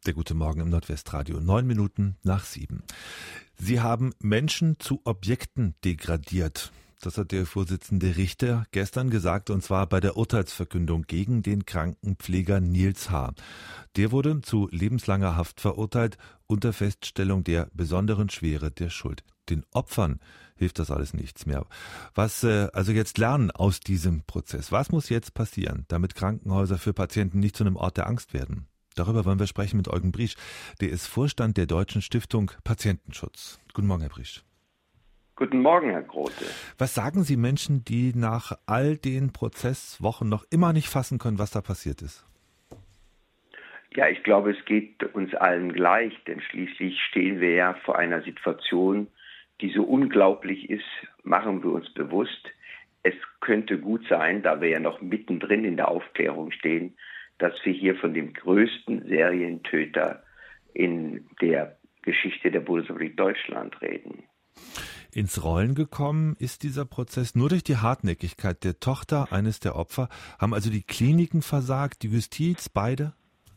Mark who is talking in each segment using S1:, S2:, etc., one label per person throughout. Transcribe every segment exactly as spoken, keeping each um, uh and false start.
S1: Der gute Morgen im Nordwestradio, neun Minuten nach sieben. Sie haben Menschen zu Objekten degradiert. Das hat der Vorsitzende Richter gestern gesagt, und zwar bei der Urteilsverkündung gegen den Krankenpfleger Nils H. Der wurde zu lebenslanger Haft verurteilt unter Feststellung der besonderen Schwere der Schuld. Den Opfern hilft das alles nichts mehr. Was äh, also jetzt lernen aus diesem Prozess? Was muss jetzt passieren, damit Krankenhäuser für Patienten nicht zu einem Ort der Angst werden? Darüber wollen wir sprechen mit Eugen Briesch. Der ist Vorstand der Deutschen Stiftung Patientenschutz. Guten Morgen, Herr Briesch.
S2: Guten Morgen, Herr Grote.
S1: Was sagen Sie Menschen, die nach all den Prozesswochen noch immer nicht fassen können, was da passiert ist?
S2: Ja, ich glaube, es geht uns allen gleich, denn schließlich stehen wir ja vor einer Situation, die so unglaublich ist, machen wir uns bewusst. Es könnte gut sein, da wir ja noch mittendrin in der Aufklärung stehen, dass wir hier von dem größten Serientöter in der Geschichte der Bundesrepublik Deutschland reden.
S1: Ins Rollen gekommen ist dieser Prozess nur durch die Hartnäckigkeit der Tochter eines der Opfer. Haben also die Kliniken versagt, die Justiz, beide?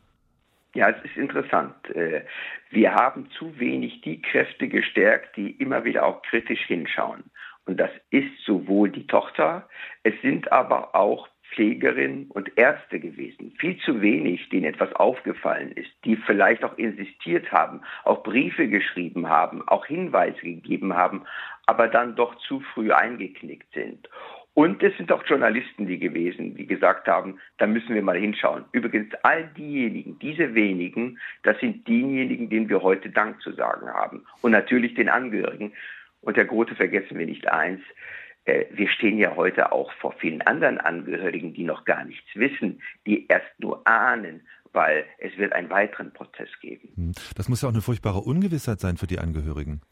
S2: Ja, es ist interessant. Wir haben zu wenig die Kräfte gestärkt, die immer wieder auch kritisch hinschauen. Und das ist sowohl die Tochter, es sind aber auch Pflegerinnen und Ärzte gewesen. Viel zu wenig, denen etwas aufgefallen ist, die vielleicht auch insistiert haben, auch Briefe geschrieben haben, auch Hinweise gegeben haben, aber dann doch zu früh eingeknickt sind. Und es sind auch Journalisten die gewesen, die gesagt haben, da müssen wir mal hinschauen. Übrigens, all diejenigen, diese wenigen, das sind diejenigen, denen wir heute Dank zu sagen haben. Und natürlich den Angehörigen. Und Herr Grote, vergessen wir nicht eins, wir stehen ja heute auch vor vielen anderen Angehörigen, die noch gar nichts wissen, die erst nur ahnen, weil es wird einen weiteren Prozess geben.
S1: Das muss ja auch eine furchtbare Ungewissheit sein für die Angehörigen.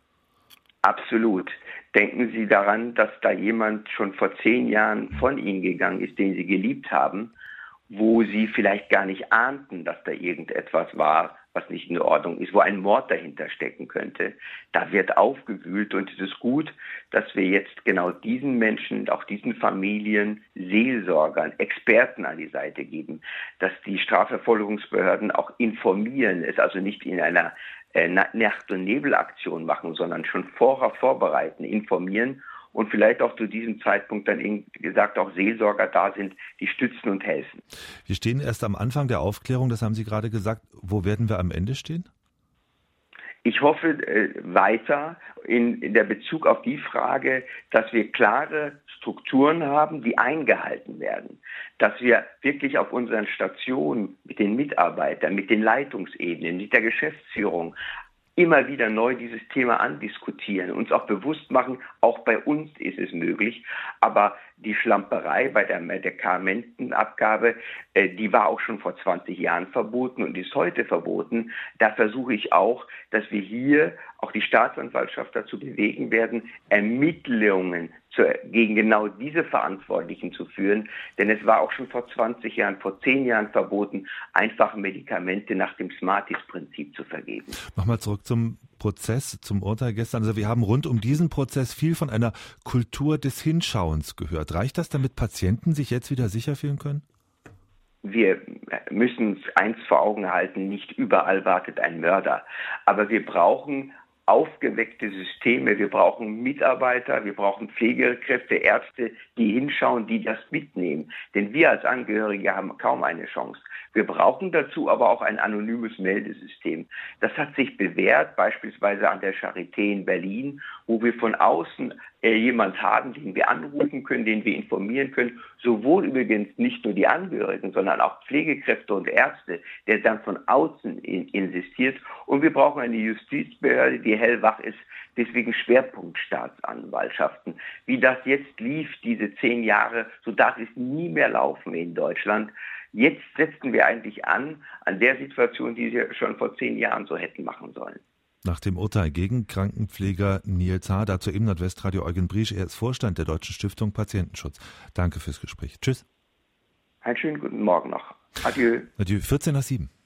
S2: Absolut. Denken Sie daran, dass da jemand schon vor zehn Jahren von Ihnen gegangen ist, den Sie geliebt haben, wo Sie vielleicht gar nicht ahnten, dass da irgendetwas war, was nicht in Ordnung ist, wo ein Mord dahinter stecken könnte. Da wird aufgewühlt und es ist gut, dass wir jetzt genau diesen Menschen, auch diesen Familien, Seelsorgern, Experten an die Seite geben, dass die Strafverfolgungsbehörden auch informieren, es also nicht in einer äh, Nacht- und Nebelaktion machen, sondern schon vorher vorbereiten, informieren und vielleicht auch zu diesem Zeitpunkt dann, wie gesagt, auch Seelsorger da sind, die stützen und helfen.
S1: Wir stehen erst am Anfang der Aufklärung, das haben Sie gerade gesagt. Wo werden wir am Ende stehen?
S2: Ich hoffe äh, weiter in, in der Bezug auf die Frage, dass wir klare Strukturen haben, die eingehalten werden. Dass wir wirklich auf unseren Stationen mit den Mitarbeitern, mit den Leitungsebenen, mit der Geschäftsführung immer wieder neu dieses Thema andiskutieren, uns auch bewusst machen, auch bei uns ist es möglich, aber die Schlamperei bei der Medikamentenabgabe, äh, die war auch schon vor zwanzig Jahren verboten und ist heute verboten. Da versuche ich auch, dass wir hier auch die Staatsanwaltschaft dazu bewegen werden, Ermittlungen zu, gegen genau diese Verantwortlichen zu führen. Denn es war auch schon vor zwanzig Jahren, vor zehn Jahren verboten, einfach Medikamente nach dem Smarties-Prinzip zu vergeben.
S1: Nochmal zurück zum Prozess, zum Urteil gestern. Also wir haben rund um diesen Prozess viel von einer Kultur des Hinschauens gehört. Reicht das, damit Patienten sich jetzt wieder sicher fühlen können?
S2: Wir müssen uns eins vor Augen halten, nicht überall wartet ein Mörder. Aber wir brauchen aufgeweckte Systeme, wir brauchen Mitarbeiter, wir brauchen Pflegekräfte, Ärzte, die hinschauen, die das mitnehmen. Denn wir als Angehörige haben kaum eine Chance. Wir brauchen dazu aber auch ein anonymes Meldesystem. Das hat sich bewährt, beispielsweise an der Charité in Berlin, wo wir von außen äh, jemand haben, den wir anrufen können, den wir informieren können. Sowohl übrigens nicht nur die Angehörigen, sondern auch Pflegekräfte und Ärzte, der dann von außen in, insistiert. Und wir brauchen eine Justizbehörde, die hellwach ist, deswegen Schwerpunktstaatsanwaltschaften. Wie das jetzt lief, diese zehn Jahre, so darf es nie mehr laufen in Deutschland. Jetzt setzen wir eigentlich an, an der Situation, die wir schon vor zehn Jahren so hätten machen sollen.
S1: Nach dem Urteil gegen Krankenpfleger Nils H. dazu im Nordwestradio Eugen Briesch. Er ist Vorstand der Deutschen Stiftung Patientenschutz. Danke fürs Gespräch. Tschüss.
S2: Einen schönen guten Morgen noch. Adieu.
S1: Adieu. vierzehn nach sieben.